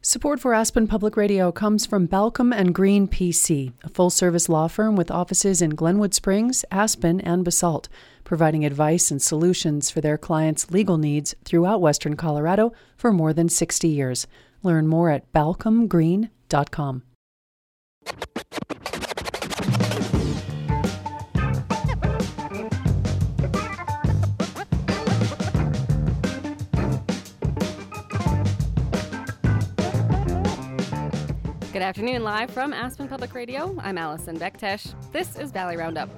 Support for Aspen Public Radio comes from Balcom and Green PC, a full-service law firm with offices in Glenwood Springs, Aspen, and Basalt, providing advice and solutions for their clients' legal needs throughout Western Colorado for more than 60 years. Learn more at balcomgreen.com. Good afternoon, live from Aspen Public Radio. I'm Allison Bektesh. This is Valley Roundup.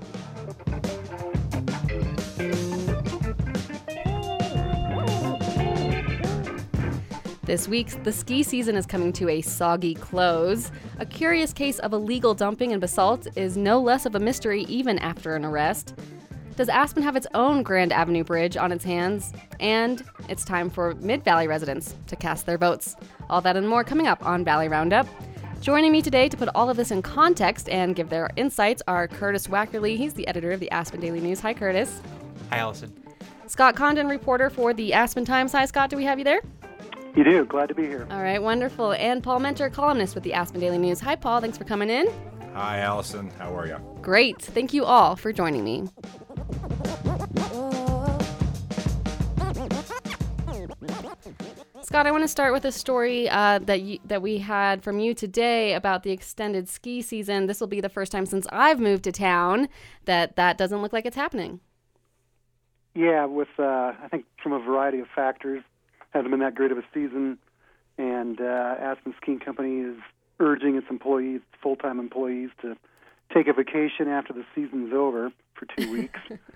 This week, the ski season is coming to a soggy close. A curious case of illegal dumping in Basalt is no less of a mystery even after an arrest. Does Aspen have its own Grand Avenue Bridge on its hands? And it's time for Mid-Valley residents to cast their votes. All that and more coming up on Valley Roundup. Joining me today to put all of this in context and give their insights are Curtis Wackerly. He's the editor of the Aspen Daily News. Hi, Curtis. Hi, Allison. Scott Condon, reporter for the Aspen Times. Hi, Scott. Do we have you there? You do. Glad to be here. All right, wonderful. And Paul Mentor, columnist with the Aspen Daily News. Hi, Paul. Thanks for coming in. Hi, Allison. How are you? Great. Thank you all for joining me. Scott, I want to start with a story that we had from you today about the extended ski season. This will be the first time since I've moved to town that doesn't look like it's happening. Yeah, with I think from a variety of factors, hasn't been that great of a season, and Aspen Skiing Company is urging its employees, full-time employees, to take a vacation after the season's over for 2 weeks.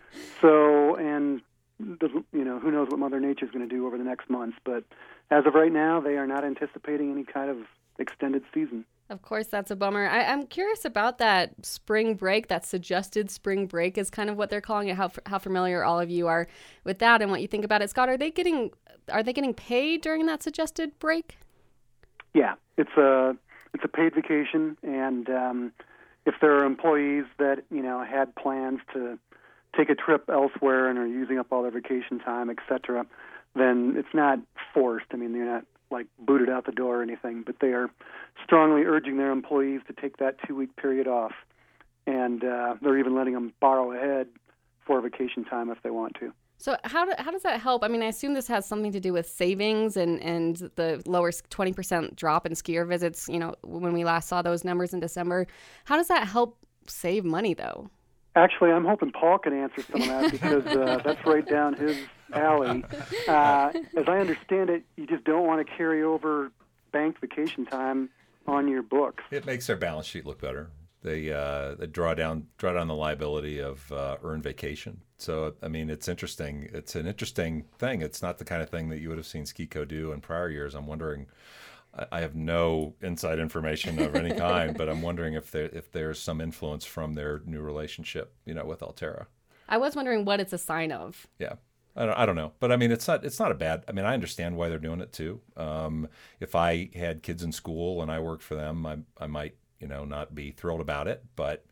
And who knows what Mother Nature is going to do over the next months, but as of right now, they are not anticipating any kind of extended season. Of course, that's a bummer. I'm curious about that spring break, that suggested spring break is kind of what they're calling it, how familiar all of you are with that and what you think about it. Scott, are they getting paid during that suggested break? Yeah, it's a paid vacation, and if there are employees that, had plans to take a trip elsewhere and are using up all their vacation time, et cetera, then it's not forced. I mean, they're not like booted out the door or anything, but they are strongly urging their employees to take that 2-week period off. And they're even letting them borrow ahead for vacation time if they want to. So how does that help? I mean, I assume this has something to do with savings and the lower 20% drop in skier visits, when we last saw those numbers in December. How does that help save money, though? Actually, I'm hoping Paul can answer some of that because that's right down his alley. As I understand it, you just don't want to carry over banked vacation time on your books. It makes their balance sheet look better. They draw down the liability of earned vacation. So, I mean, it's interesting. It's an interesting thing. It's not the kind of thing that you would have seen Ski-Co do in prior years. I'm wondering. I have no inside information of any kind, but I'm wondering if there's some influence from their new relationship, with Alterra. I was wondering what it's a sign of. Yeah, I don't know, but I mean, it's not a bad. I mean, I understand why they're doing it too. If I had kids in school and I worked for them, I might not be thrilled about it, but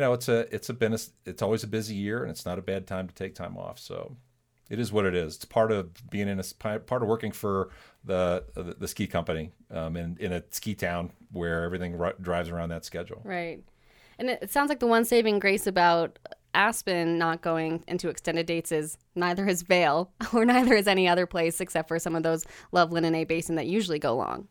it's always a busy year, and it's not a bad time to take time off. So. It is what it is. It's part of being part of working for the ski company in a ski town where everything drives around that schedule. Right. And it sounds like the one saving grace about Aspen not going into extended dates is neither is Vail or neither is any other place except for some of those Loveland and A Basin that usually go long.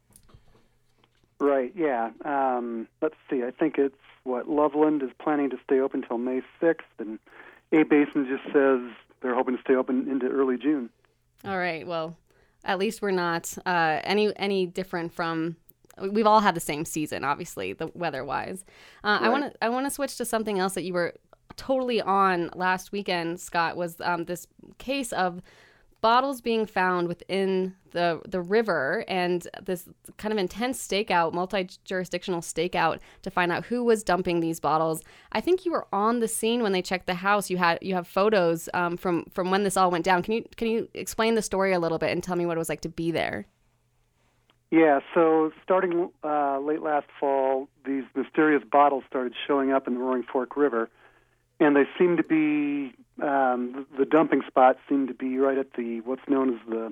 Right, yeah. Let's see. I think it's Loveland is planning to stay open until May 6th, and A Basin just says they're hoping to stay open into early June. All right. Well, at least we're not any different from. We've all had the same season, obviously, the weather-wise. Right. I want to switch to something else that you were totally on last weekend, Scott. Was this case of bottles being found within the river and this kind of intense stakeout, multi-jurisdictional stakeout to find out who was dumping these bottles. I think you were on the scene when they checked the house. You have photos from when this all went down. Can you explain the story a little bit and tell me what it was like to be there? Yeah, so starting late last fall, these mysterious bottles started showing up in the Roaring Fork River, and they seem to be the dumping spot seemed to be right at what's known as the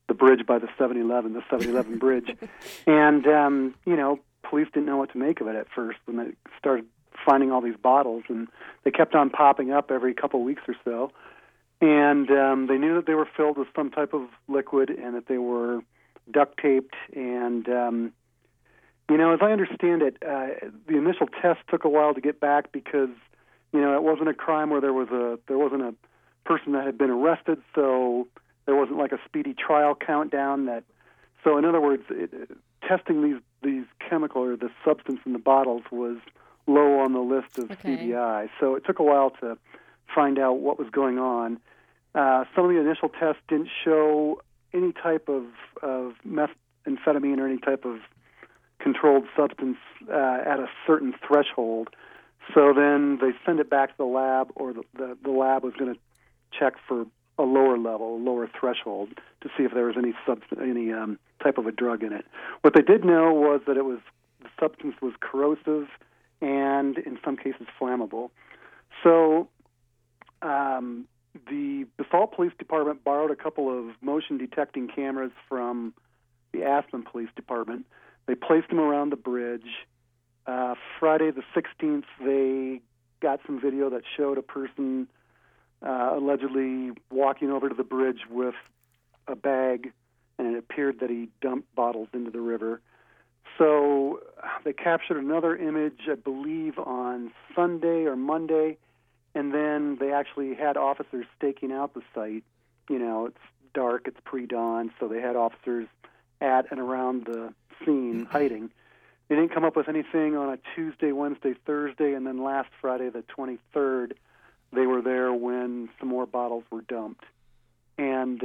the bridge by the 7-Eleven, the 7-Eleven bridge. And, police didn't know what to make of it at first when they started finding all these bottles, and they kept on popping up every couple weeks or so. And they knew that they were filled with some type of liquid and that they were duct taped. And, as I understand it, the initial test took a while to get back because, it wasn't a crime where there wasn't a person that had been arrested, so there wasn't like a speedy trial countdown. So in other words, testing these chemical or the substance in the bottles was low on the list of CBI. So it took a while to find out what was going on. Some of the initial tests didn't show any type of methamphetamine or any type of controlled substance at a certain threshold. So then they send it back to the lab, or the lab was going to check for a lower level, a lower threshold, to see if there was any type of a drug in it. What they did know was that the substance was corrosive and in some cases flammable. So the Basalt Police Department borrowed a couple of motion detecting cameras from the Aspen Police Department. They placed them around the bridge. Friday the 16th, they got some video that showed a person allegedly walking over to the bridge with a bag, and it appeared that he dumped bottles into the river. So they captured another image, I believe, on Sunday or Monday, and then they actually had officers staking out the site. It's dark, it's pre-dawn, so they had officers at and around the scene hiding. They didn't come up with anything on a Tuesday, Wednesday, Thursday, and then last Friday, the 23rd, they were there when some more bottles were dumped. And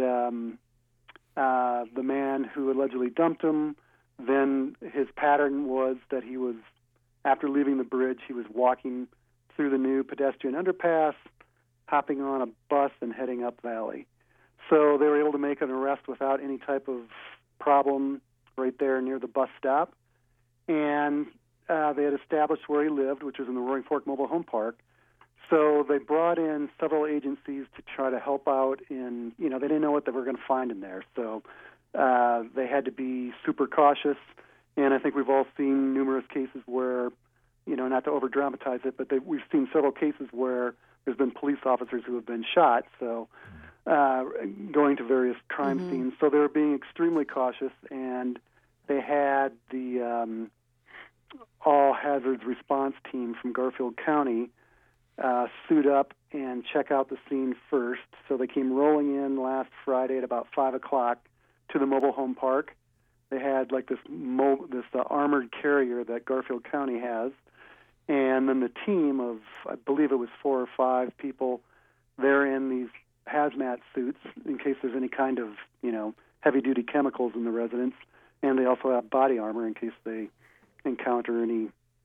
the man who allegedly dumped them, then his pattern was that he was, after leaving the bridge, he was walking through the new pedestrian underpass, hopping on a bus, and heading up valley. So they were able to make an arrest without any type of problem right there near the bus stop. And they had established where he lived, which was in the Roaring Fork Mobile Home Park. So they brought in several agencies to try to help out in, they didn't know what they were going to find in there. So they had to be super cautious. And I think we've all seen numerous cases where, not to over-dramatize it, but we've seen several cases where there's been police officers who have been shot, so going to various crime scenes. So they were being extremely cautious, and they had the all hazards response team from Garfield County suit up and check out the scene first. So they came rolling in last Friday at about 5 o'clock to the mobile home park. They had like this armored carrier that Garfield County has, and then the team of, I believe it was 4 or 5 people, they're in these hazmat suits in case there's any kind of, heavy-duty chemicals in the residence, and they also have body armor in case they encounter any,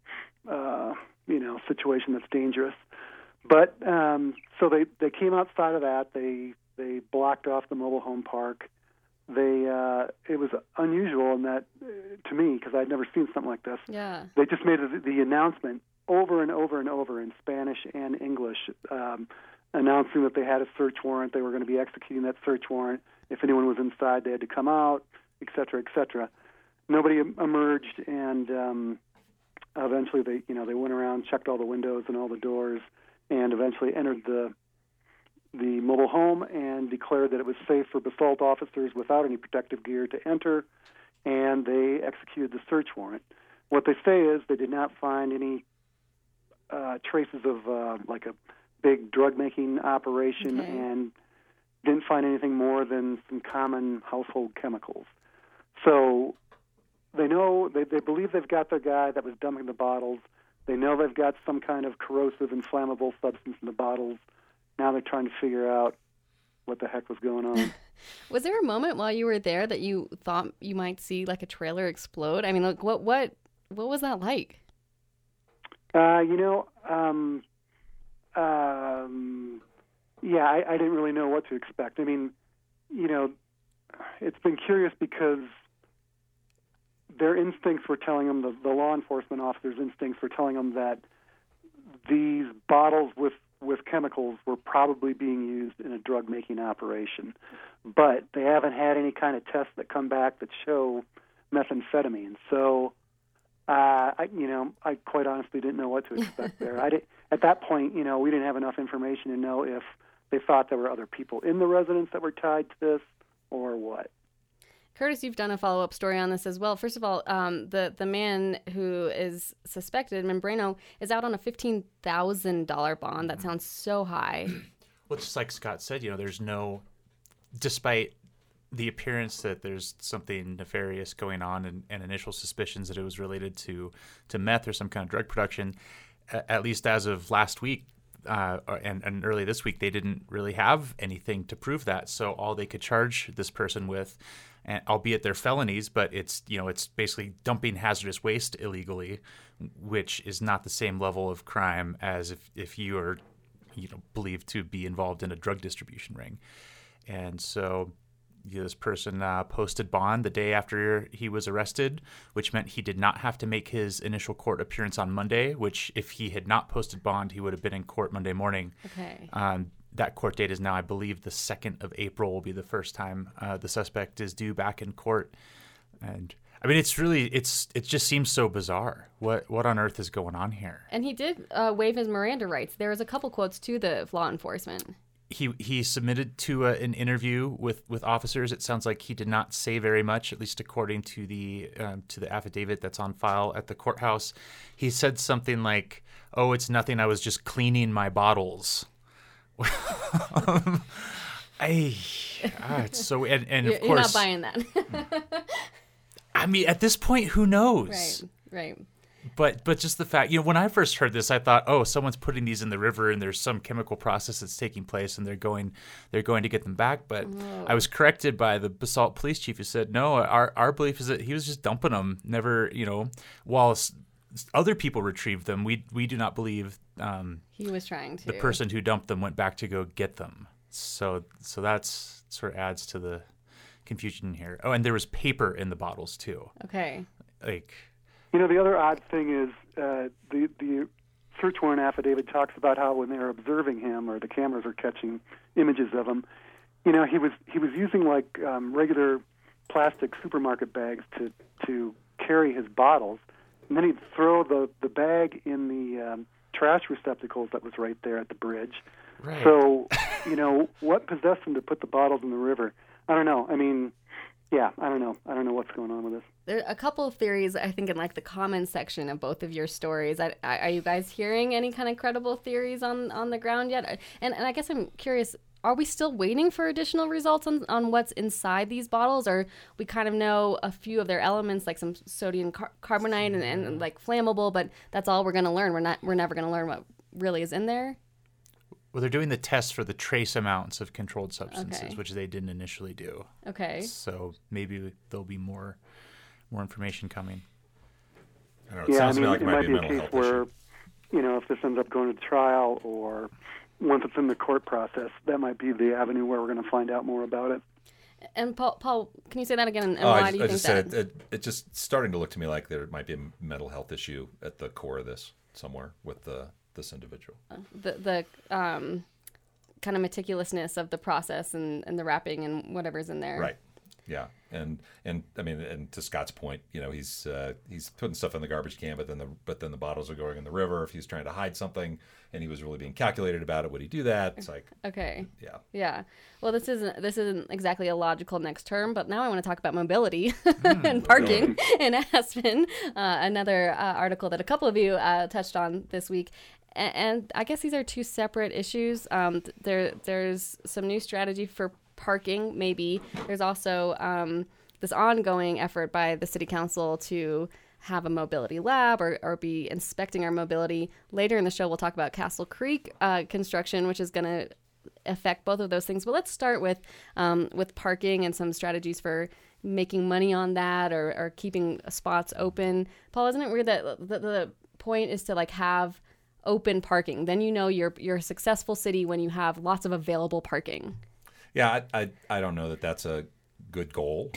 situation that's dangerous. But so they came outside of that. They blocked off the mobile home park. It was unusual in that, to me, because I'd never seen something like this. Yeah. They just made the announcement over and over and over in Spanish and English, announcing that they had a search warrant. They were going to be executing that search warrant. If anyone was inside, they had to come out, et cetera, et cetera. Nobody emerged, and eventually they went around, checked all the windows and all the doors, and eventually entered the mobile home and declared that it was safe for Basalt officers without any protective gear to enter, and they executed the search warrant. What they say is they did not find any traces of like a big drug-making operation, and didn't find anything more than some common household chemicals. So they know, they believe they've got their guy that was dumping the bottles. They know they've got some kind of corrosive and flammable substance in the bottles. Now they're trying to figure out what the heck was going on. Was there a moment while you were there that you thought you might see like a trailer explode? I mean, like what was that like? I didn't really know what to expect. I mean, it's been curious because their instincts were telling them, the law enforcement officers' instincts were telling them that these bottles with with chemicals were probably being used in a drug-making operation. But they haven't had any kind of tests that come back that show methamphetamine. So, I quite honestly didn't know what to expect there. At that point, we didn't have enough information to know if they thought there were other people in the residence that were tied to this or what. Curtis, you've done a follow-up story on this as well. First of all, the man who is suspected, Membreno, is out on a $15,000 bond. That sounds so high. Well, just like Scott said, there's no, despite the appearance that there's something nefarious going on and initial suspicions that it was related to meth or some kind of drug production, at least as of last week and early this week, they didn't really have anything to prove that. So all they could charge this person with, and albeit they're felonies, but it's basically dumping hazardous waste illegally, which is not the same level of crime as if you are believed to be involved in a drug distribution ring. And so this person posted bond the day after he was arrested, which meant he did not have to make his initial court appearance on Monday, which if he had not posted bond, he would have been in court Monday morning. Okay. That court date is now, I believe, the 2nd of April will be the first time the suspect is due back in court. And I mean, it just seems so bizarre. What on earth is going on here? And he did waive his Miranda rights. There was a couple quotes to the law enforcement. He submitted to an interview with officers. It sounds like he did not say very much, at least according to the affidavit that's on file at the courthouse. He said something like, "Oh, it's nothing. I was just cleaning my bottles." It's so and of course you're not buying that. I mean, at this point, who knows? Right. But just the fact, when I first heard this, I thought, oh, someone's putting these in the river and there's some chemical process that's taking place and they're going to get them back. But I was corrected by the Basalt police chief who said, no, our belief is that he was just dumping them. Never, while other people retrieved them, we do not believe he was trying to. The person who dumped them went back to go get them. So that's sort of adds to the confusion here. Oh, and there was paper in the bottles too. Okay. The other odd thing is the search warrant affidavit talks about how when they were observing him or the cameras were catching images of him, he was using like regular plastic supermarket bags to carry his bottles, and then he'd throw the bag in the trash receptacles that was right there at the bridge. Right. So, what possessed him to put the bottles in the river? I don't know. I mean, yeah, I don't know. I don't know what's going on with this. There are a couple of theories, I think, in like the comments section of both of your stories. Are you guys hearing any kind of credible theories on the ground yet? And I guess I'm curious, are we still waiting for additional results on what's inside these bottles? Or we kind of know a few of their elements, like some sodium carbonate and like flammable, but that's all we're going to learn. We're never going to learn what really is in there? Well, they're doing the tests for the trace amounts of controlled substances, which they didn't initially do. Okay. So maybe there'll be more information coming. I don't know. It sounds to me like it might be a case where, if this ends up going to trial or once it's in the court process, that might be the avenue where we're going to find out more about it. And Paul, can you say that again? And why do you think that? It's just starting to look to me like there might be a mental health issue at the core of this somewhere with this individual. The kind of meticulousness of the process and the wrapping and whatever's in there. Right. Yeah. And I mean, and to Scott's point, he's putting stuff in the garbage can, but then the bottles are going in the river. If he's trying to hide something and he was really being calculated about it, would he do that? It's like, okay. Yeah. Yeah. Well, this isn't exactly a logical next term, but now I want to talk about mobility and parking in Aspen. Another article that a couple of you touched on this week. And I guess these are two separate issues. There's some new strategy for parking, maybe. There's also this ongoing effort by the city council to have a mobility lab or be inspecting our mobility. Later in the show, we'll talk about Castle Creek construction, which is going to affect both of those things. But let's start with parking and some strategies for making money on that or keeping spots open. Paul, isn't it weird that the point is to like have open parking? Then you're a successful city when you have lots of available parking. Yeah, I don't know that that's a good goal.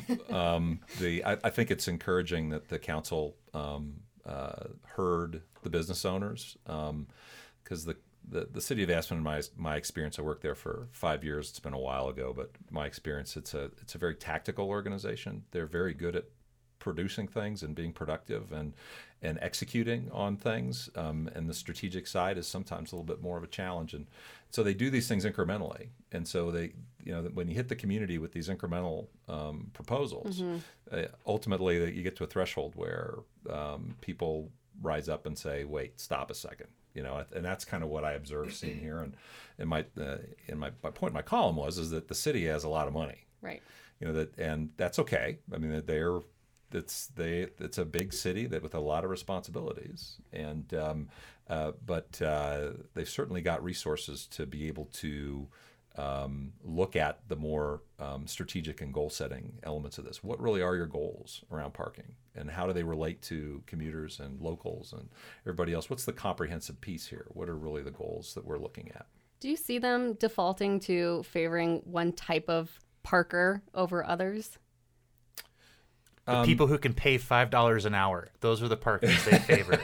I think it's encouraging that the council heard the business owners because the city of Aspen, in my experience, I worked there for 5 years. It's been a while ago, but my experience, it's a very tactical organization. They're very good at producing things and being productive and executing on things. And the strategic side is sometimes a little bit more of a challenge. And so they do these things incrementally. And so they, when you hit the community with these incremental proposals, ultimately you get to a threshold where people rise up and say, "Wait, stop a second." And that's kind of what I observed seeing here. And my point in my column is that the city has a lot of money, right? And that's okay. I mean, it's a big city that with a lot of responsibilities, and but they've certainly got resources to be able to look at the more strategic and goal-setting elements of this. What really are your goals around parking, and how do they relate to commuters and locals and everybody else? What's the comprehensive piece here? What are really the goals that we're looking at? Do you see them defaulting to favoring one type of parker over others? The people who can pay $5 an hour, those are the parkers they favor.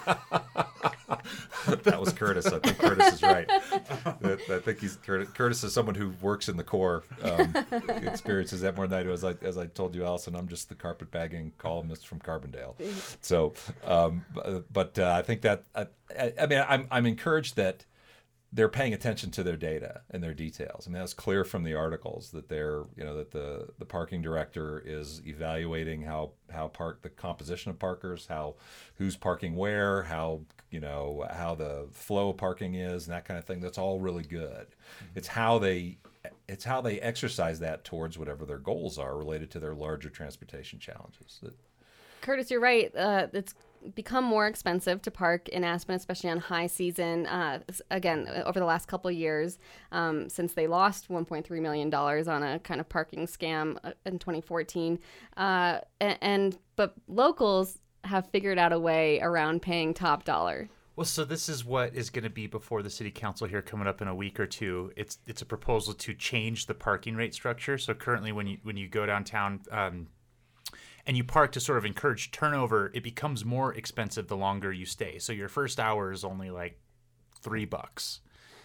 That was Curtis. I think Curtis is right. I think Curtis is someone who works in the core, experiences that more than I do. As I told you, Allison, I'm just the carpetbagging columnist from Carbondale. So, but I think that I'm encouraged that they're paying attention to their data and their details. I mean, that's clear from the articles that that the parking director is evaluating how the composition of parkers, who's parking where, how the flow of parking is, and that kind of thing. That's all really good. It's how they exercise that towards whatever their goals are related to their larger transportation challenges. Curtis, you're right. It's become more expensive to park in Aspen, especially on high season. Again, over the last couple of years, since they lost $1.3 million on a kind of parking scam in 2014. But locals have figured out a way around paying top dollar. Well, so this is what is going to be before the city council here coming up in a week or two. It's a proposal to change the parking rate structure. So currently, when you go downtown and you park to sort of encourage turnover, it becomes more expensive the longer you stay. So your first hour is only like $3.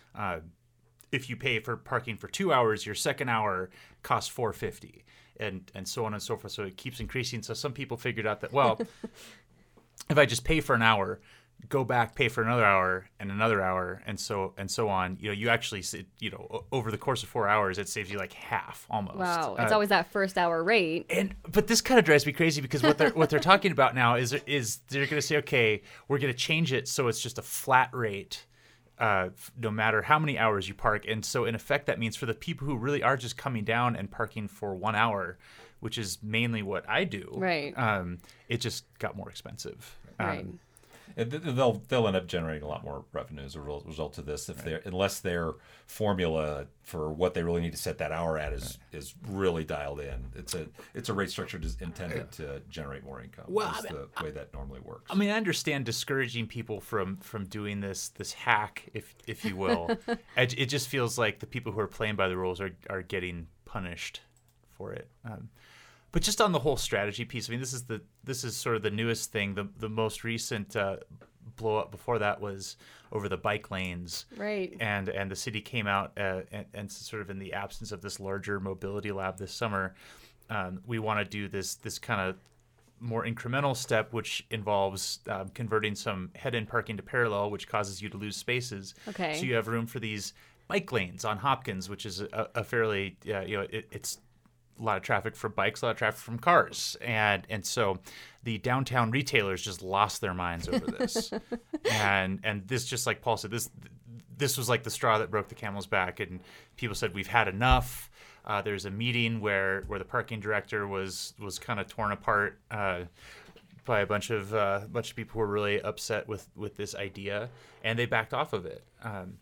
If you pay for parking for 2 hours, your second hour costs $4.50, and so on and so forth. So it keeps increasing. So some people figured out that, well, if I just pay for an hour, go back, pay for another hour and another hour, and so on. You actually, over the course of 4 hours, it saves you like half almost. Wow, it's always that first hour rate. But this kind of drives me crazy because what they're talking about now is they're going to say, okay, we're going to change it so it's just a flat rate, no matter how many hours you park. And so in effect, that means for the people who really are just coming down and parking for 1 hour, which is mainly what I do, right? It just got more expensive, right? They'll end up generating a lot more revenue as a result of this, unless their formula for what they really need to set that hour at is really dialed in. It's a rate structure intended to generate more income. Well, is the way that normally works. I mean, I understand discouraging people from doing this hack, if you will. It just feels like the people who are playing by the rules are getting punished for it. But just on the whole strategy piece, I mean, this is sort of the newest thing. The most recent blow up before that was over the bike lanes, right? And the city came out and sort of in the absence of this larger mobility lab this summer, we want to do this kind of more incremental step, which involves converting some head-in parking to parallel, which causes you to lose spaces. Okay. So you have room for these bike lanes on Hopkins, which is a fairly it's a lot of traffic from bikes, a lot of traffic from cars. And so the downtown retailers just lost their minds over this. and this, just like Paul said, this was like the straw that broke the camel's back. And people said, we've had enough. There's a meeting where the parking director was kind of torn apart by a bunch of people who were really upset with this idea, and they backed off of it.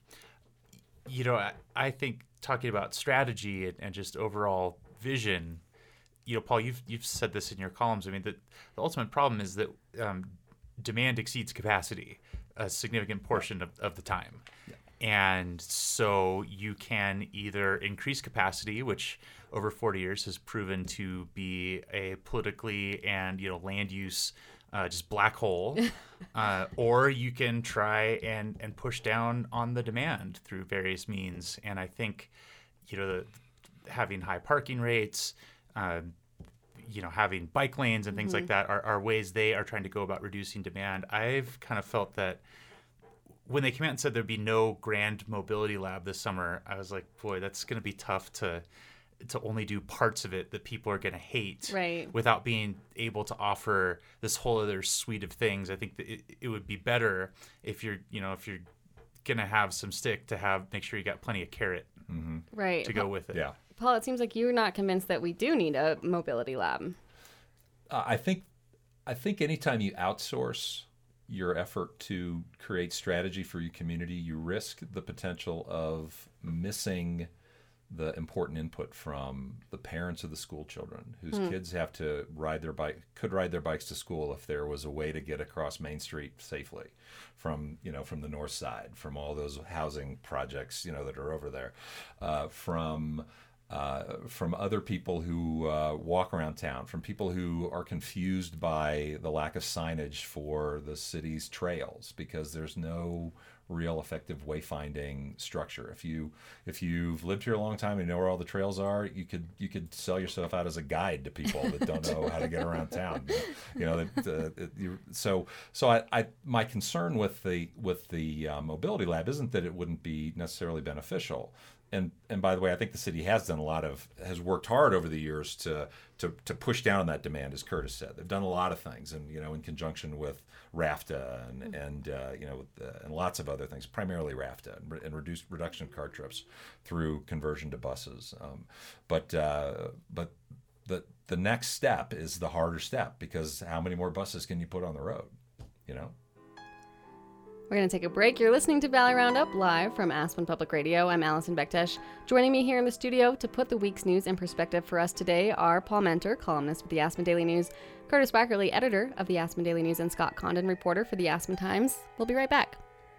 I think talking about strategy and just overall vision, Paul, you've said this in your columns. I mean, the ultimate problem is that demand exceeds capacity a significant portion of the time. And so you can either increase capacity, which over 40 years has proven to be a politically and land use just black hole, or you can try and push down on the demand through various means. And I think having high parking rates, having bike lanes and things like that are ways they are trying to go about reducing demand. I've kind of felt that when they came out and said there'd be no grand mobility lab this summer, I was like, boy, that's going to be tough to only do parts of it that people are going to hate, right, without being able to offer this whole other suite of things. I think that it would be better if you're going to have some stick to make sure you got plenty of carrot right, to go with it. Yeah. Paul, it seems like you're not convinced that we do need a mobility lab. I think anytime you outsource your effort to create strategy for your community, you risk the potential of missing the important input from the parents of the school children whose kids have to ride their bikes to school if there was a way to get across Main Street safely from the north side, from all those housing projects that are over there, from other people who walk around town, from people who are confused by the lack of signage for the city's trails because there's no real effective wayfinding structure. If you've lived here a long time and you know where all the trails are, you could sell yourself out as a guide to people that don't know how to get around town. So my concern with the mobility lab isn't that it wouldn't be necessarily beneficial. And by the way, I think the city has worked hard over the years to push down on that demand, as Curtis said. They've done a lot of things, and in conjunction with RAFTA and lots of other things, primarily RAFTA and reduction of car trips through conversion to buses. But the next step is the harder step, because how many more buses can you put on the road? We're going to take a break. You're listening to Valley Roundup live from Aspen Public Radio. I'm Allison Bektesh. Joining me here in the studio to put the week's news in perspective for us today are Paul Mentor, columnist with the Aspen Daily News, Curtis Wackerly, editor of the Aspen Daily News, and Scott Condon, reporter for the Aspen Times. We'll be right back.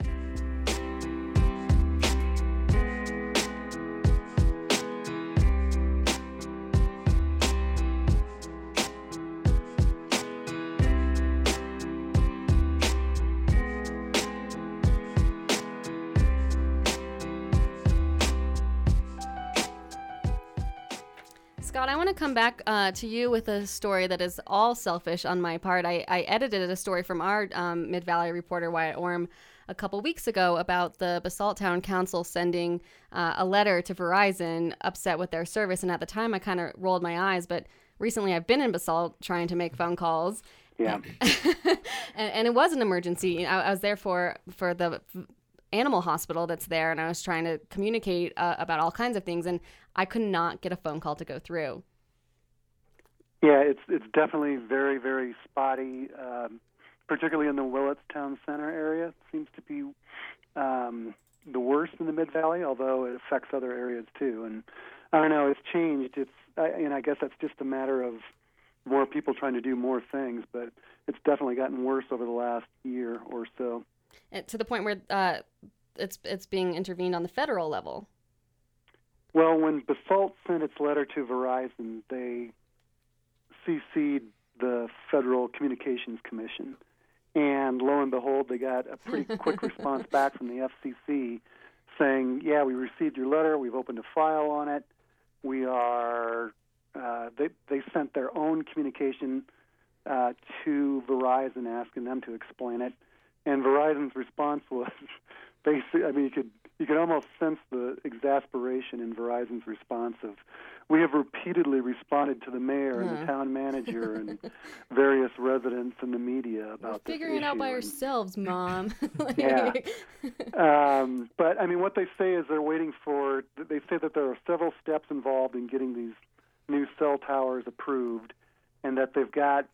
Scott, I want to come back to you with a story that is all selfish on my part. I edited a story from our Mid-Valley reporter, Wyatt Orm, a couple weeks ago about the Basalt Town Council sending a letter to Verizon upset with their service. And at the time, I kind of rolled my eyes. But recently, I've been in Basalt trying to make phone calls. Yeah. and it was an emergency. I was there for the animal hospital that's there, and I was trying to communicate about all kinds of things, and I could not get a phone call to go through. Yeah, it's definitely very, very spotty, particularly in the Willits Town Center area. It seems to be the worst in the Mid-Valley, although it affects other areas too. And I don't know, it's changed. I guess that's just a matter of more people trying to do more things, but it's definitely gotten worse over the last year or so. To the point where it's being intervened on the federal level. Well, when Basalt sent its letter to Verizon, they CC'd the Federal Communications Commission. And lo and behold, they got a pretty quick response back from the FCC saying, yeah, we received your letter. We've opened a file on it. We are, they sent their own communication to Verizon asking them to explain it. And Verizon's response was basically, I mean, you could almost sense the exasperation in Verizon's response of, we have repeatedly responded to the mayor and the town manager and various residents and the media about this figuring it out by yourselves, Mom. Yeah. But, I mean, what they say is they say that there are several steps involved in getting these new cell towers approved, and that they've got,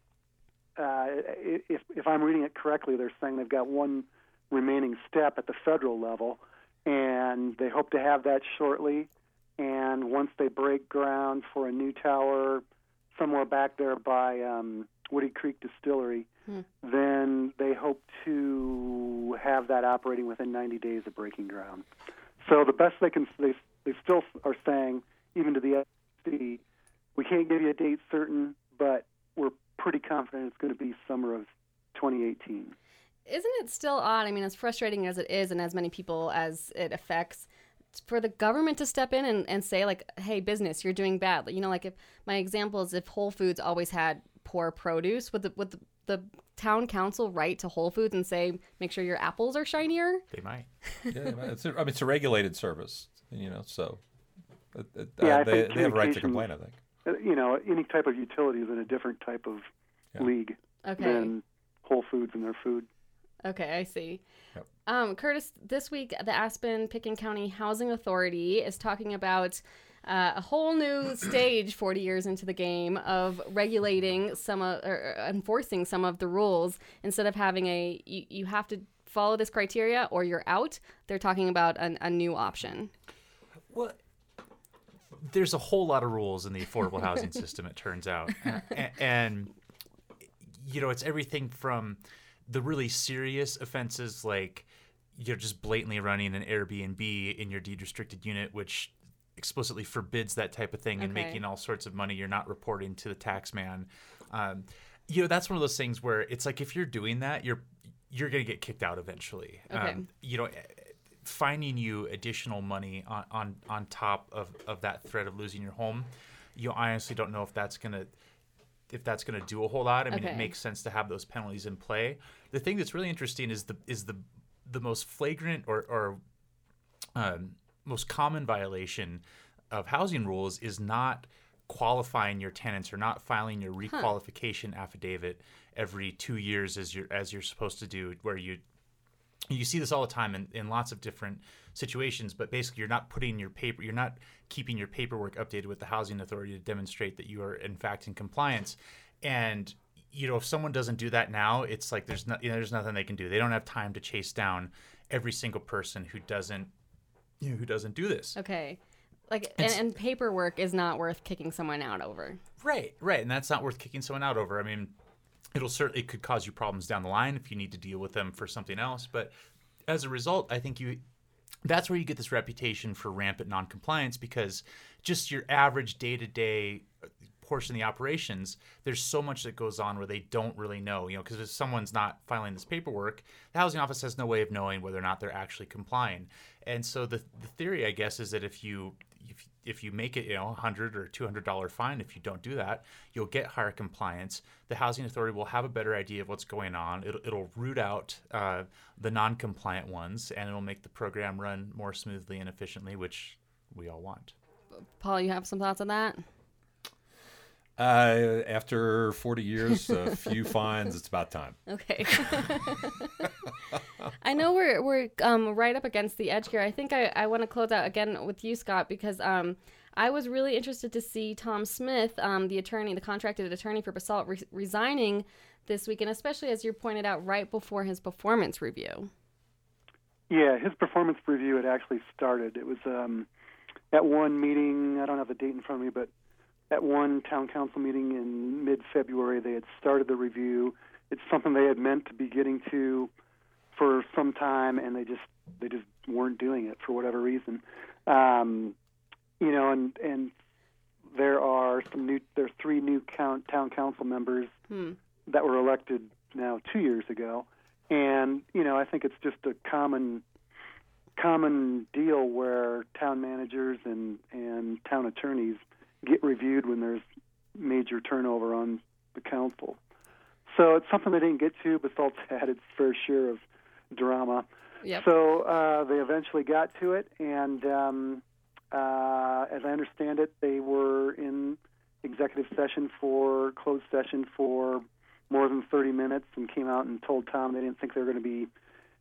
if I'm reading it correctly, they're saying they've got one remaining step at the federal level, and they hope to have that shortly. And once they break ground for a new tower somewhere back there by Woody Creek Distillery, then they hope to have that operating within 90 days of breaking ground. So the best they still are saying, even to the FCC, we can't give you a date certain, but we're pretty confident it's going to be summer of 2018. Isn't it still odd? I mean, as frustrating as it is and as many people as it affects, for the government to step in and say, like, hey, business, you're doing bad. You know, like, if my example is if Whole Foods always had poor produce, would the town council write to Whole Foods and say, make sure your apples are shinier? They might. Yeah, it's a regulated service, so they think have a right to complain, I think. Any type of utility is in a different type of league than Whole Foods and their food. Okay, I see. Yep. Curtis, this week, the Aspen-Pitkin County Housing Authority is talking about a whole new stage 40 years into the game of regulating or enforcing some of the rules. Instead of having you have to follow this criteria or you're out, they're talking about a new option. Well, there's a whole lot of rules in the affordable housing system, it turns out. And it's everything from the really serious offenses like you're just blatantly running an Airbnb in your deed-restricted unit, which explicitly forbids that type of thing and making all sorts of money you're not reporting to the tax man. That's one of those things where it's like if you're doing that, you're going to get kicked out eventually. Okay. Finding you additional money on top of that threat of losing your home, I honestly don't know if that's going to do a whole lot. I mean, It makes sense to have those penalties in play. The thing that's really interesting is the most flagrant or most common violation of housing rules is not qualifying your tenants or not filing your requalification affidavit every 2 years as you're supposed to do, where you see this all the time in lots of different situations, but basically you're not keeping your paperwork updated with the housing authority to demonstrate that you are in fact in compliance. And if someone doesn't do that now, it's like there's nothing they can do. They don't have time to chase down every single person who doesn't do this. Okay. And paperwork is not worth kicking someone out over. Right. And that's not worth kicking someone out over. I mean, it could cause you problems down the line if you need to deal with them for something else. But as a result, I think that's where you get this reputation for rampant noncompliance, because just your average day-to-day portion of the operations, there's so much that goes on where they don't really know, because if someone's not filing this paperwork, the housing office has no way of knowing whether or not they're actually complying. And so the theory, I guess, is that if you make it, $100 or $200 fine, if you don't do that, you'll get higher compliance. The housing authority will have a better idea of what's going on. It'll root out the non-compliant ones, and it'll make the program run more smoothly and efficiently, which we all want. Paul, you have some thoughts on that? After 40 years, a few fines, it's about time. Okay. I know we're right up against the edge here. I think I want to close out again with you, Scott, because I was really interested to see Tom Smith, the contracted attorney for Basalt, resigning this week, and especially, as you pointed out, right before his performance review. Yeah, his performance review had actually started. It was at one meeting, I don't have the date in front of me, but at one town council meeting in mid-February, they had started the review. It's something they had meant to be getting to for some time, and they just weren't doing it for whatever reason. And there's 3 new town council members that were elected now 2 years ago, and I think it's just a common deal where town managers and town attorneys get reviewed when there's major turnover on the council. So it's something they didn't get to, but Basalt's had its fair share of drama. Yep. So they eventually got to it, and as I understand it, they were in closed session for more than 30 minutes and came out and told Tom they didn't think they were going to be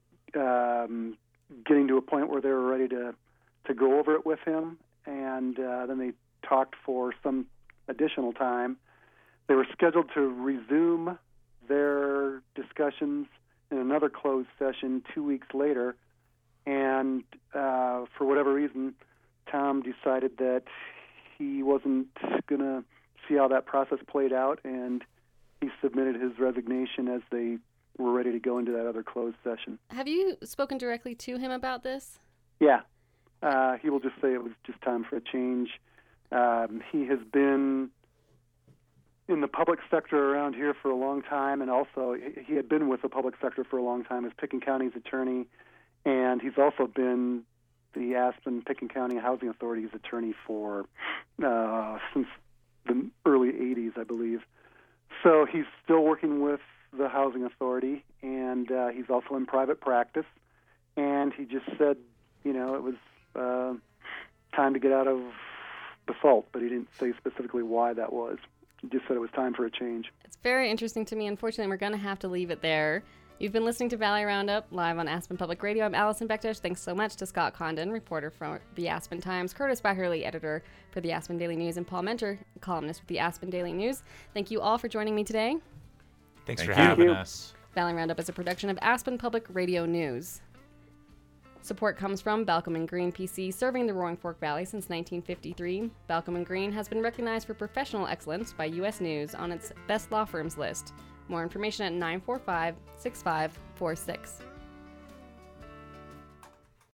getting to a point where they were ready to go over it with him. And then they talked for some additional time. They were scheduled to resume their discussions in another closed session 2 weeks later, and for whatever reason, Tom decided that he wasn't going to see how that process played out, and he submitted his resignation as they were ready to go into that other closed session. Have you spoken directly to him about this? Yeah. He will just say it was just time for a change. He has been in the public sector around here for a long time, and also he had been with the public sector for a long time as Pickens County's attorney, and he's also been the Aspen-Pickens County Housing Authority's attorney for since the early 80s, I believe. So he's still working with the Housing Authority, and he's also in private practice, and he just said, it was time to get out of Basalt, but he didn't say specifically why that was. He just said it was time for a change. It's very interesting to me. Unfortunately, we're going to have to leave it there. You've been listening to Valley Roundup live on Aspen Public Radio. I'm Allison Bektish. Thanks so much to Scott Condon, reporter for the Aspen Times, Curtis Byerly, editor for the Aspen Daily News, and Paul Mentor, columnist with the Aspen Daily News. Thank you all for joining me today. Thanks for having us. Valley Roundup is a production of Aspen Public Radio News. Support comes from Balcom and Green PC, serving the Roaring Fork Valley since 1953. Balcom and Green has been recognized for professional excellence by U.S. News on its best law firms list. More information at 945-6546.